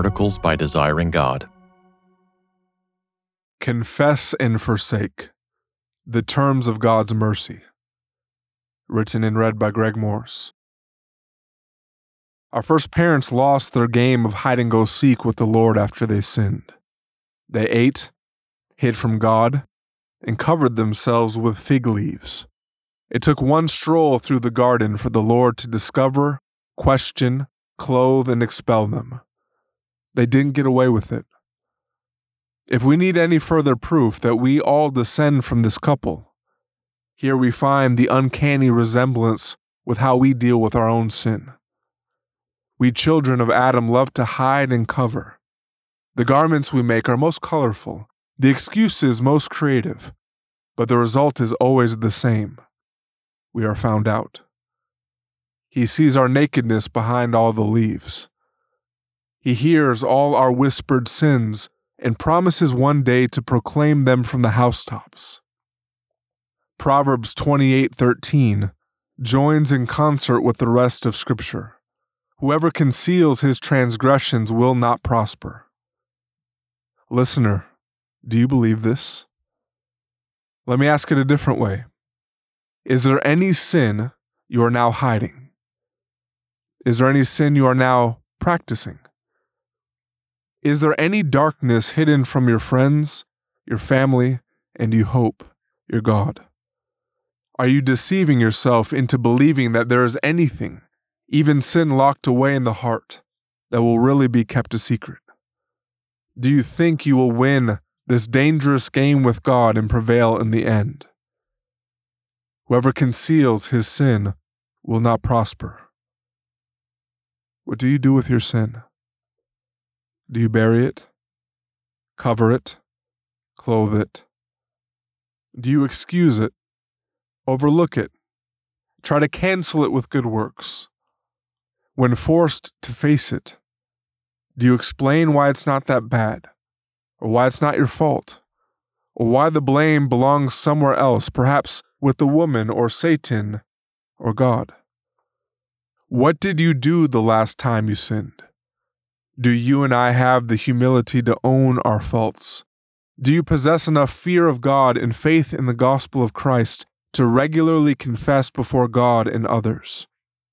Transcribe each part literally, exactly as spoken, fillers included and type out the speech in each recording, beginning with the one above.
articles by Desiring God. Confess and forsake. The terms of God's mercy. Written and read by Greg Morse. Our first parents lost their game of hide-and-go-seek with the Lord after they sinned. They ate, hid from God, and covered themselves with fig leaves. It took one stroll through the garden for the Lord to discover, question, clothe, and expel them. They didn't get away with it. If we need any further proof that we all descend from this couple, here we find the uncanny resemblance with how we deal with our own sin. We children of Adam love to hide and cover. The garments we make are most colorful, the excuses most creative, but the result is always the same. We are found out. He sees our nakedness behind all the leaves. He hears all our whispered sins and promises one day to proclaim them from the housetops. Proverbs twenty-eight thirteen joins in concert with the rest of Scripture. Whoever conceals his transgressions will not prosper. Listener, do you believe this? Let me ask it a different way. Is there any sin you are now hiding? Is there any sin you are now practicing? Is there any darkness hidden from your friends, your family, and you hope your God? Are you deceiving yourself into believing that there is anything, even sin locked away in the heart, that will really be kept a secret? Do you think you will win this dangerous game with God and prevail in the end? Whoever conceals his sin will not prosper. What do you do with your sin? Do you bury it, cover it, clothe it? Do you excuse it, overlook it, try to cancel it with good works? When forced to face it, do you explain why it's not that bad, or why it's not your fault, or why the blame belongs somewhere else, perhaps with the woman or Satan or God? What did you do the last time you sinned? Do you and I have the humility to own our faults? Do you possess enough fear of God and faith in the gospel of Christ to regularly confess before God and others?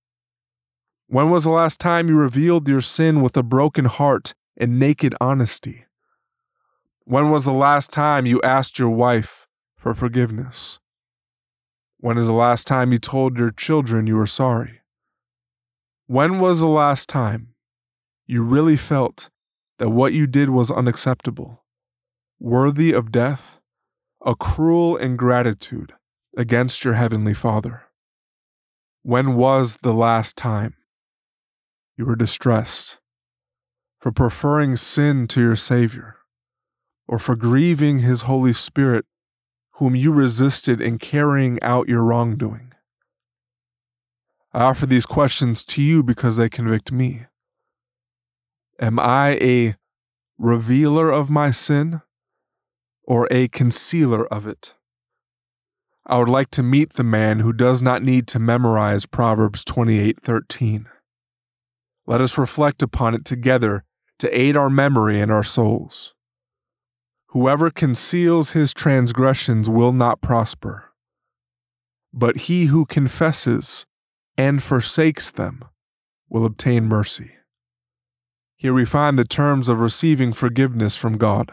When was the last time you revealed your sin with a broken heart and naked honesty? When was the last time you asked your wife for forgiveness? When is the last time you told your children you were sorry? When was the last time you really felt that what you did was unacceptable, worthy of death, a cruel ingratitude against your heavenly Father? When was the last time you were distressed for preferring sin to your Savior, or for grieving His Holy Spirit, whom you resisted in carrying out your wrongdoing? I offer these questions to you because they convict me. Am I a revealer of my sin or a concealer of it? I would like to meet the man who does not need to memorize Proverbs twenty-eight thirteen. Let us reflect upon it together to aid our memory and our souls. Whoever conceals his transgressions will not prosper, but he who confesses and forsakes them will obtain mercy. Here we find the terms of receiving forgiveness from God.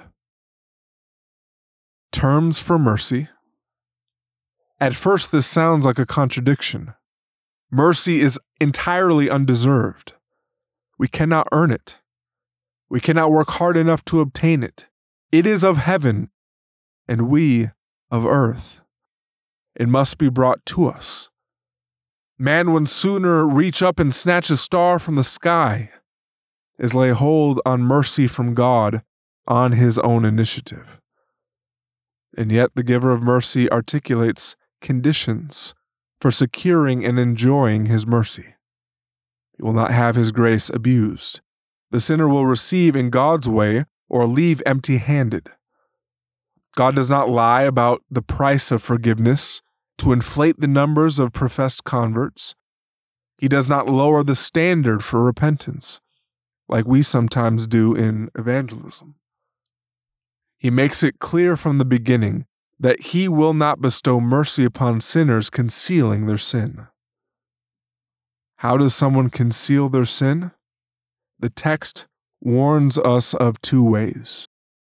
Terms for mercy. At first, this sounds like a contradiction. Mercy is entirely undeserved. We cannot earn it. We cannot work hard enough to obtain it. It is of heaven, and we of earth. It must be brought to us. Man would sooner reach up and snatch a star from the sky is lay hold on mercy from God on his own initiative. And yet the giver of mercy articulates conditions for securing and enjoying his mercy. He will not have his grace abused. The sinner will receive in God's way or leave empty-handed. God does not lie about the price of forgiveness to inflate the numbers of professed converts. He does not lower the standard for repentance. like we sometimes do in evangelism. He makes it clear from the beginning that he will not bestow mercy upon sinners concealing their sin. How does someone conceal their sin? The text warns us of two ways.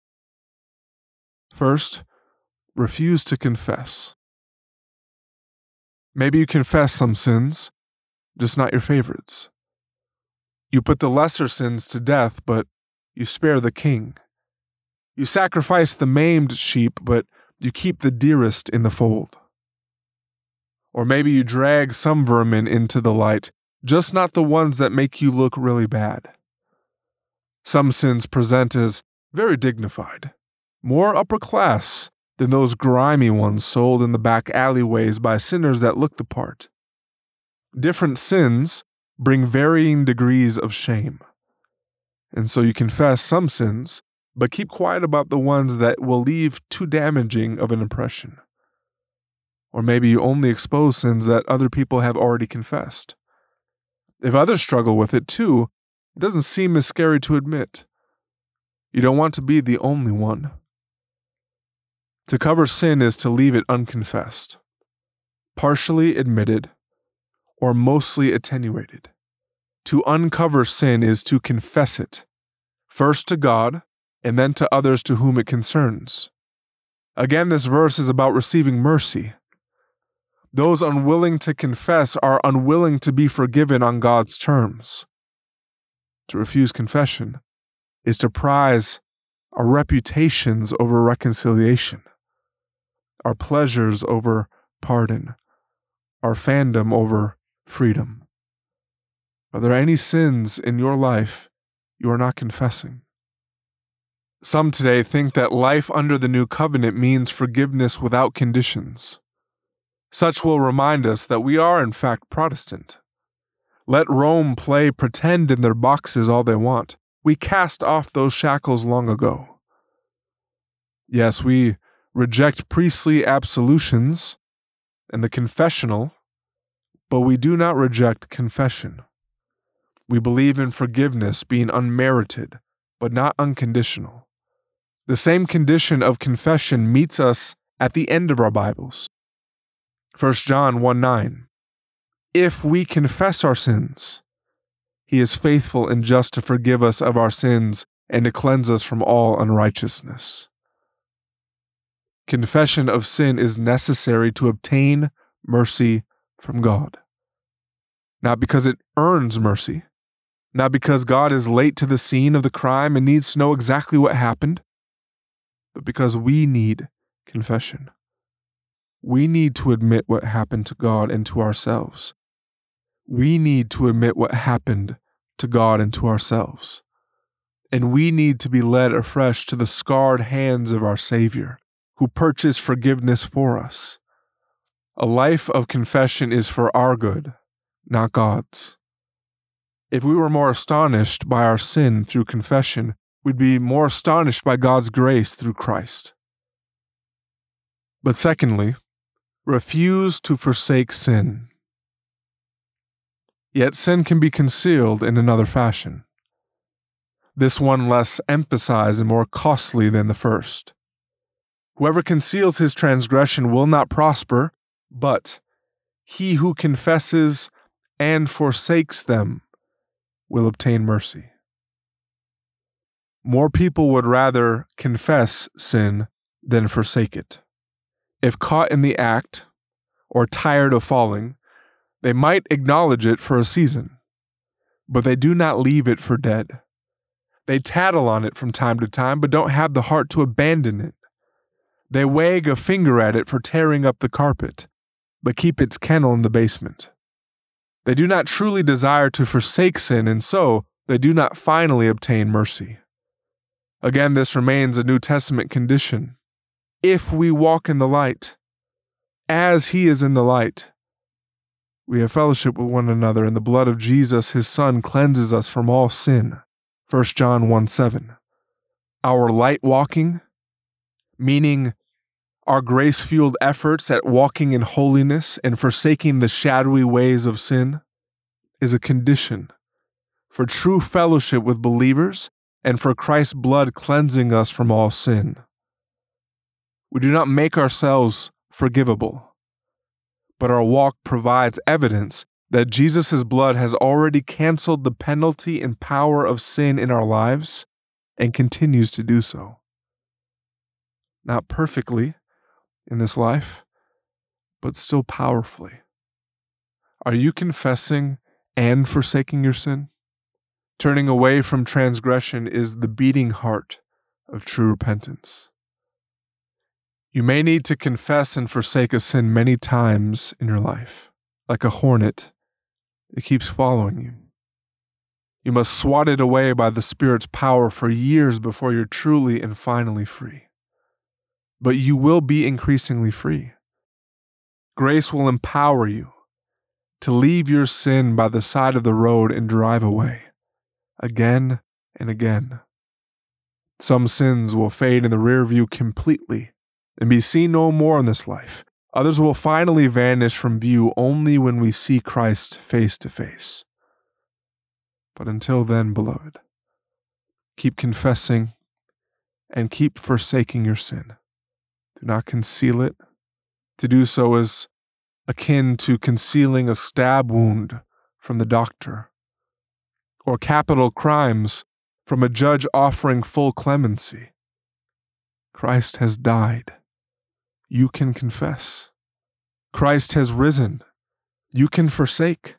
First, refuse to confess. Maybe you confess some sins, just not your favorites. You put the lesser sins to death, but you spare the king. You sacrifice the maimed sheep, but you keep the dearest in the fold. Or maybe you drag some vermin into the light, just not the ones that make you look really bad. Some sins present as very dignified, more upper class than those grimy ones sold in the back alleyways by sinners that look the part. Different sins bring varying degrees of shame. And so you confess some sins, but keep quiet about the ones that will leave too damaging of an impression. Or maybe you only expose sins that other people have already confessed. If others struggle with it too, it doesn't seem as scary to admit. You don't want to be the only one. To cover sin is to leave it unconfessed, partially admitted, or mostly attenuated. To uncover sin is to confess it, first to God, and then to others to whom it concerns. Again, this verse is about receiving mercy. Those unwilling to confess are unwilling to be forgiven on God's terms. To refuse confession is to prize our reputations over reconciliation, our pleasures over pardon, our fandom over freedom. Are there any sins in your life you are not confessing? Some today think that life under the new covenant means forgiveness without conditions. Such will remind us that we are in fact Protestant. Let Rome play pretend in their boxes all they want. We cast off those shackles long ago. Yes, we reject priestly absolutions and the confessional, but we do not reject confession. We believe in forgiveness being unmerited, but not unconditional. The same condition of confession meets us at the end of our Bibles. First John one nine. If we confess our sins, he is faithful and just to forgive us of our sins and to cleanse us from all unrighteousness. Confession of sin is necessary to obtain mercy from God. Not because it earns mercy, not because God is late to the scene of the crime and needs to know exactly what happened, but because we need confession. We need to admit what happened to God and to ourselves. We need to admit what happened to God and to ourselves. And we need to be led afresh to the scarred hands of our Savior, who purchased forgiveness for us. A life of confession is for our good, not God's. If we were more astonished by our sin through confession, we'd be more astonished by God's grace through Christ. But secondly, refuse to forsake sin. Yet sin can be concealed in another fashion. This one less emphasized and more costly than the first. Whoever conceals his transgression will not prosper, but he who confesses and forsakes them will obtain mercy. More people would rather confess sin than forsake it. If caught in the act, or tired of falling, they might acknowledge it for a season, but they do not leave it for dead. They tattle on it from time to time, but don't have the heart to abandon it. They wag a finger at it for tearing up the carpet, but keep its kennel in the basement. They do not truly desire to forsake sin, and so they do not finally obtain mercy. Again, this remains a New Testament condition. If we walk in the light, as he is in the light, we have fellowship with one another, and the blood of Jesus, his Son, cleanses us from all sin. First John one seven. Our light walking, meaning our grace-fueled efforts at walking in holiness and forsaking the shadowy ways of sin, is a condition for true fellowship with believers, and for Christ's blood cleansing us from all sin. We do not make ourselves forgivable, but our walk provides evidence that Jesus' blood has already canceled the penalty and power of sin in our lives and continues to do so. Not perfectly in this life, but still powerfully. Are you confessing and forsaking your sin? Turning away from transgression is the beating heart of true repentance. You may need to confess and forsake a sin many times in your life. Like a hornet, it keeps following you. You must swat it away by the Spirit's power for years before you're truly and finally free. But you will be increasingly free. Grace will empower you to leave your sin by the side of the road and drive away, again and again. Some sins will fade in the rear view completely and be seen no more in this life. Others will finally vanish from view only when we see Christ face to face. But until then, beloved, keep confessing and keep forsaking your sin. Do not conceal it. To do so is akin to concealing a stab wound from the doctor, or capital crimes from a judge offering full clemency. Christ has died. You can confess. Christ has risen. You can forsake.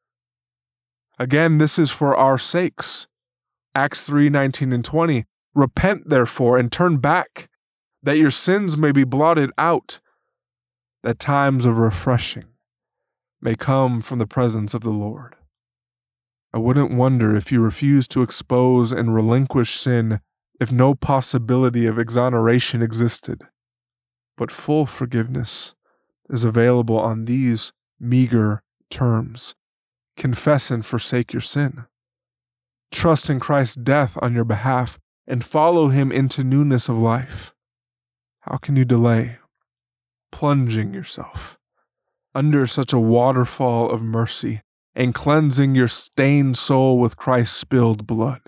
Again, this is for our sakes. Acts three nineteen and twenty. Repent, therefore, and turn back, that your sins may be blotted out, that times of refreshing may come from the presence of the Lord. I wouldn't wonder if you refuse to expose and relinquish sin if no possibility of exoneration existed. But full forgiveness is available on these meager terms. Confess and forsake your sin. Trust in Christ's death on your behalf and follow him into newness of life. How can you delay plunging yourself under such a waterfall of mercy and cleansing your stained soul with Christ's spilled blood?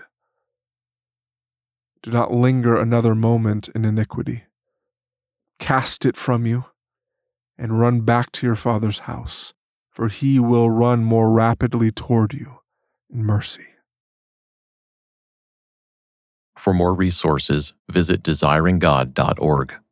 Do not linger another moment in iniquity. Cast it from you and run back to your Father's house, for he will run more rapidly toward you in mercy. For more resources, visit desiring god dot org.